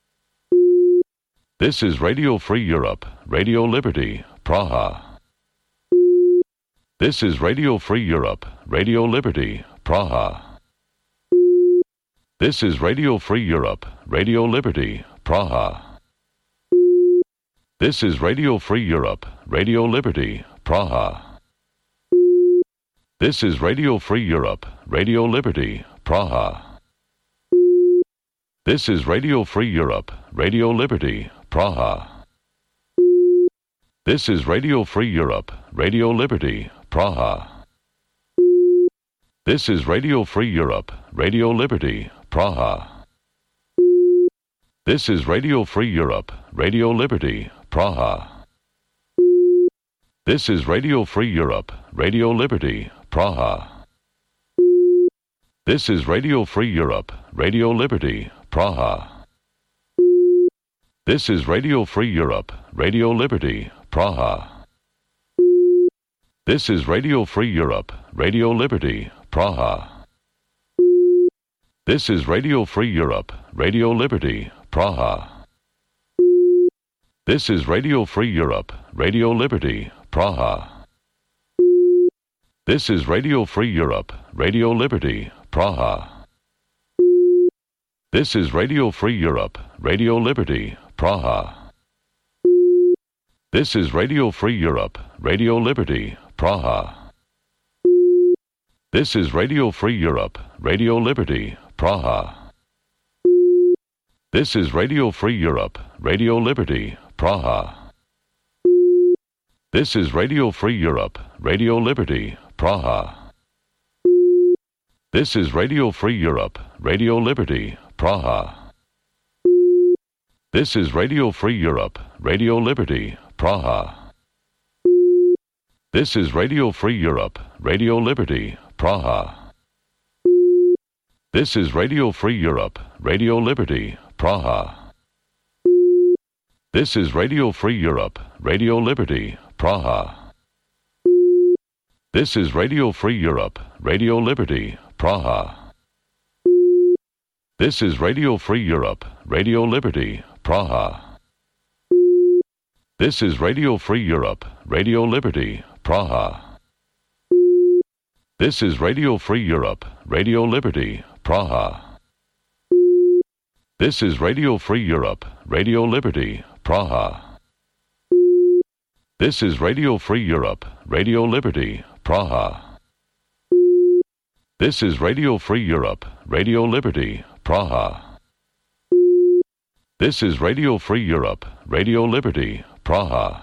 Speaker 1: This is Radio Free Europe, Radio Liberty, Praha. This is Radio Free Europe, Radio Liberty, Praha. This is Radio Free Europe, Radio Liberty, Praha. This is Radio Free Europe, Radio Liberty, Praha. This is Radio Free Europe, Radio Liberty, Praha. This is Radio Free Europe, Radio Liberty, Praha. This is Radio Free Europe, Radio Liberty, Praha. This is Radio Free Europe, Radio Liberty, Praha. This is Radio Free Europe, Radio Liberty, Praha. This is Radio Free Europe, Radio Liberty, Praha. This is Radio Free Europe, Radio Liberty, Praha. This is Radio Free Europe, Radio Liberty, Praha. This is Radio Free Europe, Radio Liberty, Praha. This is Radio Free Europe, Radio Liberty, Praha. This is Radio Free Europe, Radio Liberty, Praha. This is Radio Free Europe, Radio Liberty, Praha. This is Radio Free Europe, Radio Liberty, Praha. This is Radio Free Europe, Radio Liberty, Praha. This is Radio Free Europe, Radio Liberty, Praha. This is Radio Free Europe, Radio Liberty, Praha. This is Radio Free Europe, Radio Liberty, Praha. This is Radio Free Europe, Radio Liberty, Praha. This is Radio Free Europe, Radio Liberty, Praha. This is Radio Free Europe, Radio Liberty, Praha. This is Radio Free Europe, Radio Liberty, Praha. This is Radio Free Europe, Radio Liberty, Praha. This is Radio Free Europe, Radio Liberty, Praha. This is Radio Free Europe, Radio Liberty, Praha. This is Radio Free Europe, Radio Liberty, Praha. This is Radio Free Europe, Radio Liberty, Praha. This is Radio Free Europe, Radio Liberty, Praha. This is Radio Free Europe, Radio Liberty, Praha. This is Radio Free Europe, Radio Liberty, Praha. This is Radio Free Europe, Radio Liberty, Praha.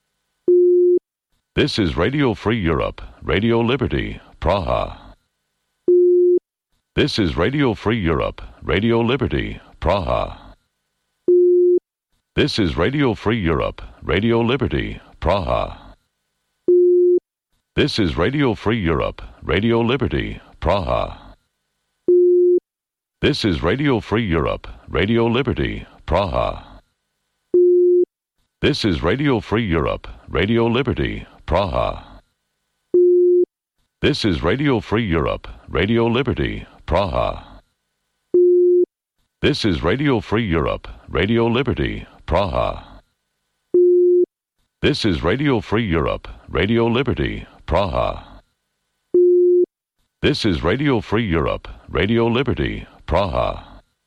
Speaker 1: This is Radio Free Europe, Radio Liberty, Praha. This is Radio Free Europe, Radio Liberty, Praha. This is Radio Free Europe, Radio Liberty, Praha. This is Radio Free Europe, Radio Liberty, Praha. This is Radio Free Europe, Radio Liberty, Praha. This is Radio Free Europe, Radio Liberty, Praha. This is Radio Free Europe, Radio Liberty, Praha. This is Radio Free Europe, Radio Liberty, Praha. This is Radio Free Europe, Radio Liberty, Praha. This is Radio Free Europe, Radio Liberty, Praha.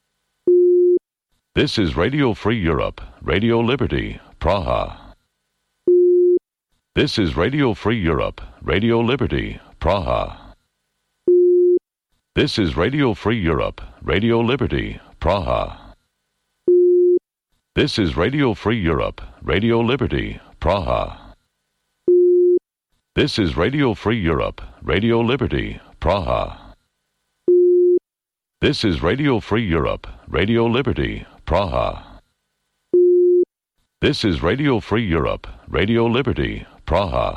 Speaker 1: This is Radio Free Europe, Radio Liberty, Praha. This is Radio Free Europe, Radio Liberty, Praha. This is Radio Free Europe, Radio Liberty, Praha. This is Radio Free Europe, Radio Liberty, Praha. This is Radio Free Europe, Radio Liberty, Praha. This is Radio Free Europe, Radio Liberty, Praha. This is Radio Free Europe, Radio Liberty, Praha.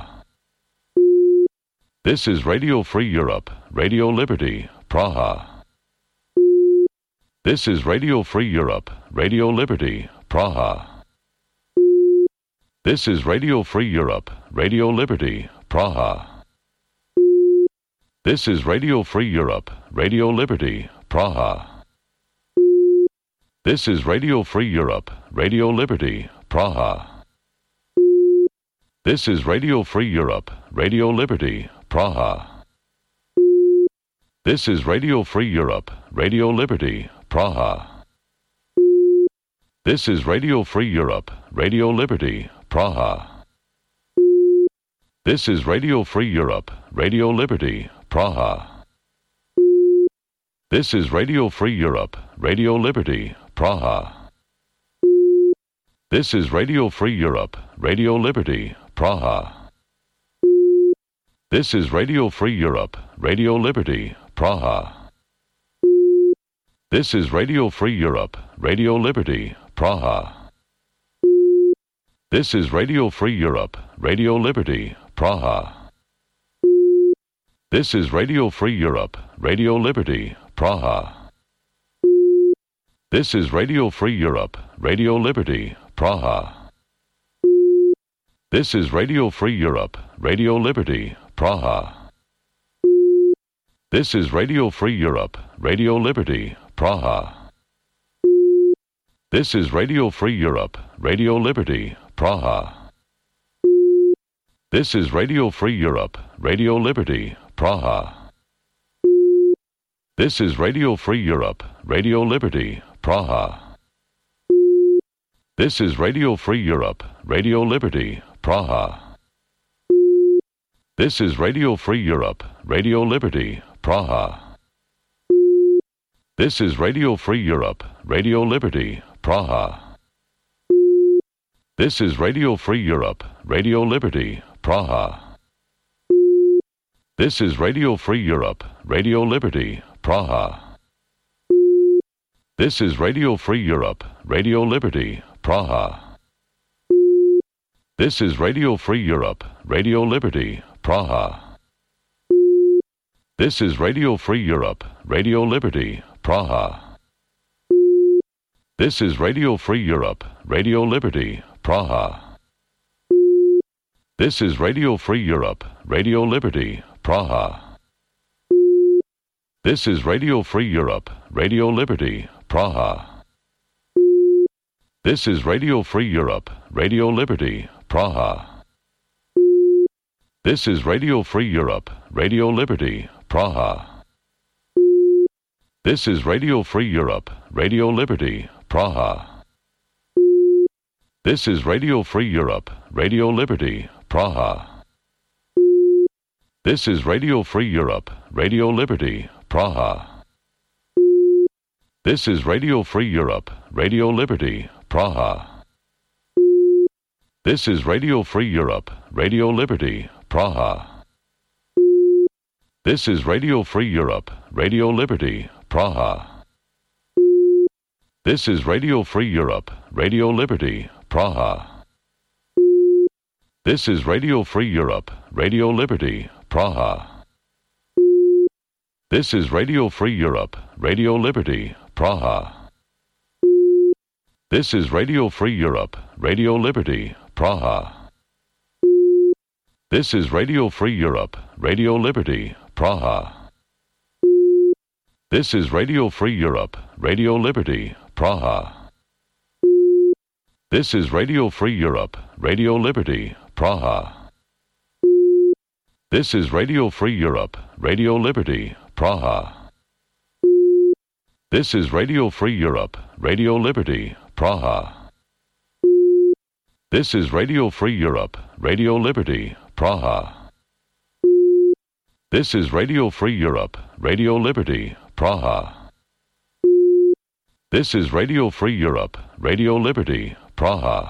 Speaker 1: This is Radio Free Europe, Radio Liberty, Praha. This is Radio Free Europe, Radio Liberty, Praha. This is Radio Free Europe, Radio Liberty, Praha. This is Radio Free Europe, Radio Liberty, Praha. This is Radio Free Europe, Radio Liberty, Praha. This is Radio Free Europe, Radio Liberty, Praha. This is Radio Free Europe, Radio Liberty, Praha. This is Radio Free Europe, Radio Liberty, Praha. This is Radio Free Europe, Radio Liberty, Praha. This is Radio Free Europe, Radio Liberty, Praha. This is Radio Free Europe, Radio Liberty, Praha. This is Radio Free Europe, Radio Liberty, Praha. This is Radio Free Europe, Radio Liberty, Praha. This is Radio Free Europe, Radio Liberty, Praha. This is Radio Free Europe, Radio Liberty, Praha. This is Radio Free Europe, Radio Liberty, Praha. This is Radio Free Europe, Radio Liberty, Praha. This is Radio Free Europe, Radio Liberty, Praha. This is Radio Free Europe, Radio Liberty, Praha. This is Radio Free Europe, Radio Liberty, Praha. This is Radio Free Europe, Radio Liberty, Praha. This is Radio Free Europe, Radio Liberty, Praha. This is Radio Free Europe, Radio Liberty, Praha. This is Radio Free Europe, Radio Liberty, Praha. This is Radio Free Europe, Radio Liberty, Praha. This is Radio Free Europe, Radio Liberty, Praha. This is Radio Free Europe, Radio Liberty, Praha. This is Radio Free Europe, Radio Liberty, Praha. This is Radio Free Europe, Radio Liberty, Praha. This is Radio Free Europe, Radio Liberty, Praha. This is Radio Free Europe, Radio Liberty, Praha. This is Radio Free Europe, Radio Liberty, Praha. This is Radio Free Europe, Radio Liberty, Praha. This is Radio Free Europe, Radio Liberty, Praha. This is Radio Free Europe, Radio Liberty, Praha. This is Radio Free Europe, Radio Liberty, Praha. This is Radio Free Europe, Radio Liberty, Praha. This is Radio Free Europe, Radio Liberty, Praha. This is Radio Free Europe, Radio Liberty, Praha. This is Radio Free Europe, Radio Liberty, Praha. This is Radio Free Europe, Radio Liberty, Praha. This is Radio Free Europe, Radio Liberty, Praha. This is Radio Free Europe, Radio Liberty, Praha. This is Radio Free Europe, Radio Liberty, Praha. This is Radio Free Europe, Radio Liberty, Praha. This is Radio Free Europe, Radio Liberty, Praha. This is Radio Free Europe, Radio Liberty, Praha. This is Radio Free Europe, Radio Liberty, Praha. This is Radio Free Europe, Radio Liberty, Praha. This is Radio Free Europe, Radio Liberty, Praha. This is Radio Free Europe, Radio Liberty, Praha. This is Radio Free Europe, Radio Liberty, Praha.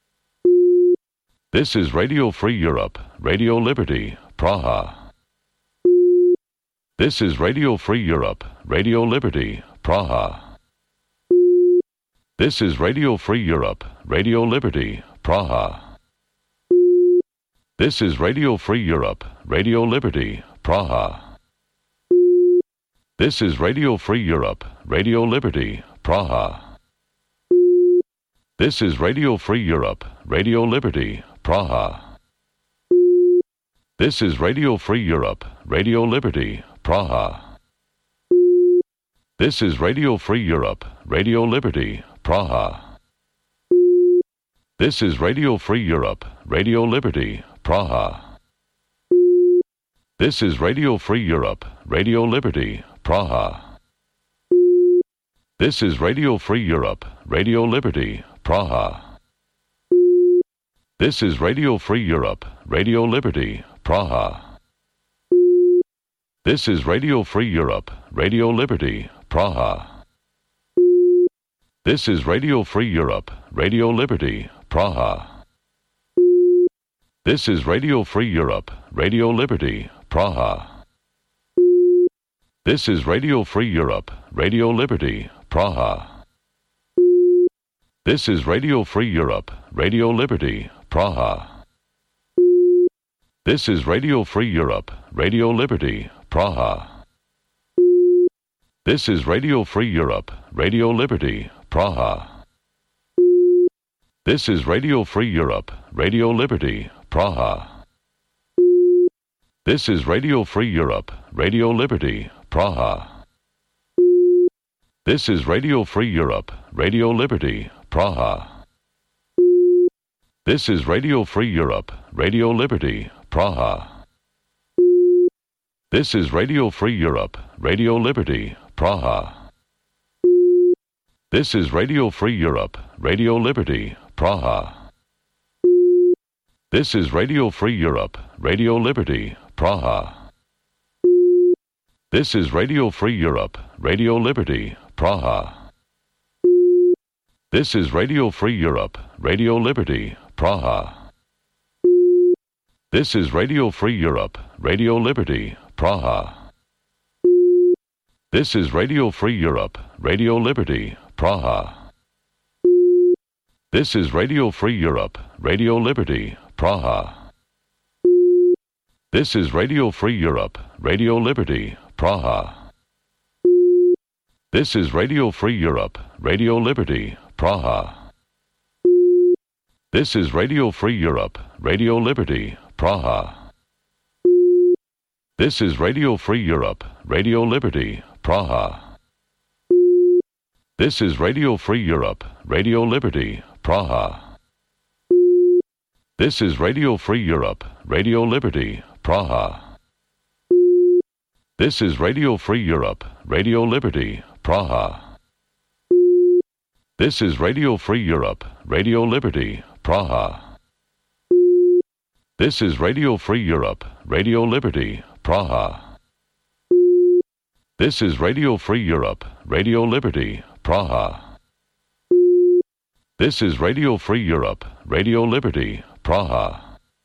Speaker 1: This is Radio Free Europe, Radio Liberty, Praha. This is Radio Free Europe, Radio Liberty, Praha. This is Radio Free Europe, Radio Liberty, Praha. This is Radio Free Europe, Radio Liberty, Praha. This is Radio Free Europe, Radio Liberty, Praha. This is Radio Free Europe, Radio Liberty, Praha. This is Radio Free Europe, Radio Liberty, Praha. This is Radio Free Europe, Radio Liberty, Praha. This is Radio Free Europe, Radio Liberty, Praha. This is Radio Free Europe, Radio Liberty, Praha. This is Radio Free Europe, Radio Liberty, Praha. This is Radio Free Europe, Radio Liberty, Praha. This is Radio Free Europe, Radio Liberty, Praha. This is Radio Free Europe, Radio Liberty, Praha. This is Radio Free Europe, Radio Liberty, Praha. This is Radio Free Europe, Radio Liberty, Praha. This is Radio Free Europe, Radio Liberty, Praha. This is Radio Free Europe, Radio Liberty, Praha. This is Radio Free Europe, Radio Liberty, Praha. This is Radio Free Europe, Radio Liberty, Praha. This is Radio Free Europe, Radio Liberty, Praha. This is Radio Free Europe, Radio Liberty, Praha. This is Radio Free Europe, Radio Liberty, Praha. This is Radio Free Europe, Radio Liberty, Praha. This is Radio Free Europe, Radio Liberty, Praha. This is Radio Free Europe, Radio Liberty, Praha. This is Radio Free Europe, Radio Liberty, Praha. This is Radio Free Europe, Radio Liberty, Praha. This is Radio Free Europe, Radio Liberty, Praha. This is Radio Free Europe, Radio Liberty, Praha. This is Radio Free Europe, Radio Liberty, Praha. This is Radio Free Europe, Radio Liberty, Praha. This is Radio Free Europe, Radio Liberty, Praha. This is Radio Free Europe, Radio Liberty, Praha. This is Radio Free Europe, Radio Liberty, Praha. This is Radio Free Europe, Radio Liberty, Praha. This is Radio Free Europe, Radio Liberty, Praha. This is Radio Free Europe, Radio Liberty, Praha. This is Radio Free Europe, Radio Liberty, Praha. This is Radio Free Europe, Radio Liberty, Praha. This is Radio Free Europe, Radio Liberty, Praha. This is Radio Free Europe, Radio Liberty, Praha.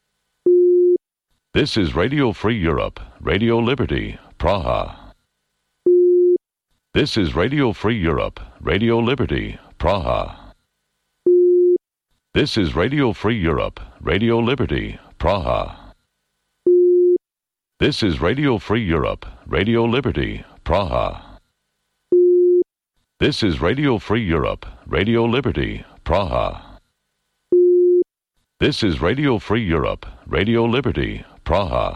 Speaker 1: This is Radio Free Europe, Radio Liberty, Praha. This is Radio Free Europe, Radio Liberty, Praha. This is Radio Free Europe, Radio Liberty, Praha. This is Radio Free Europe, Radio Liberty, Praha. This is Radio Free Europe, Radio Liberty, Praha. This is Radio Free Europe, Radio Liberty, Praha.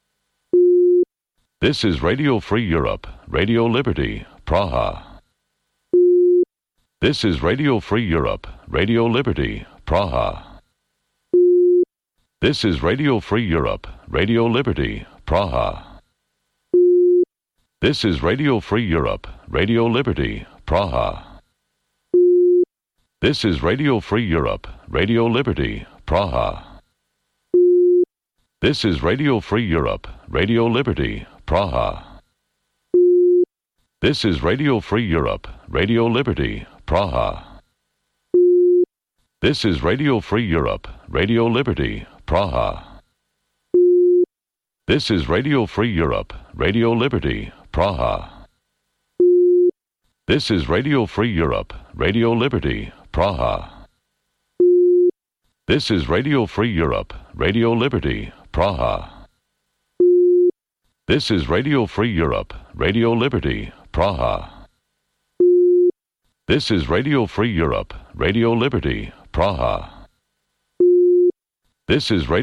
Speaker 1: This is Radio Free Europe, Radio Liberty, Praha. This is Radio Free Europe, Radio Liberty, Praha. This is Radio Free Europe, Radio Liberty, Praha. This is Radio Free Europe, Radio Liberty, Praha. This is Radio Free Europe, Radio Liberty, Praha. This is Radio Free Europe, Radio Liberty, Praha. This is Radio Free Europe, Radio Liberty, Praha. This is Radio Free Europe, Radio Liberty, Praha. This is Radio Free Europe, Radio Liberty, Praha. This is Radio Free Europe, Radio Liberty, Praha. This is Radio Free Europe, Radio Liberty, Praha. This is Radio Free Europe, Radio Liberty, Praha. This is Radio Free Europe, Radio Liberty, Praha. This is Radio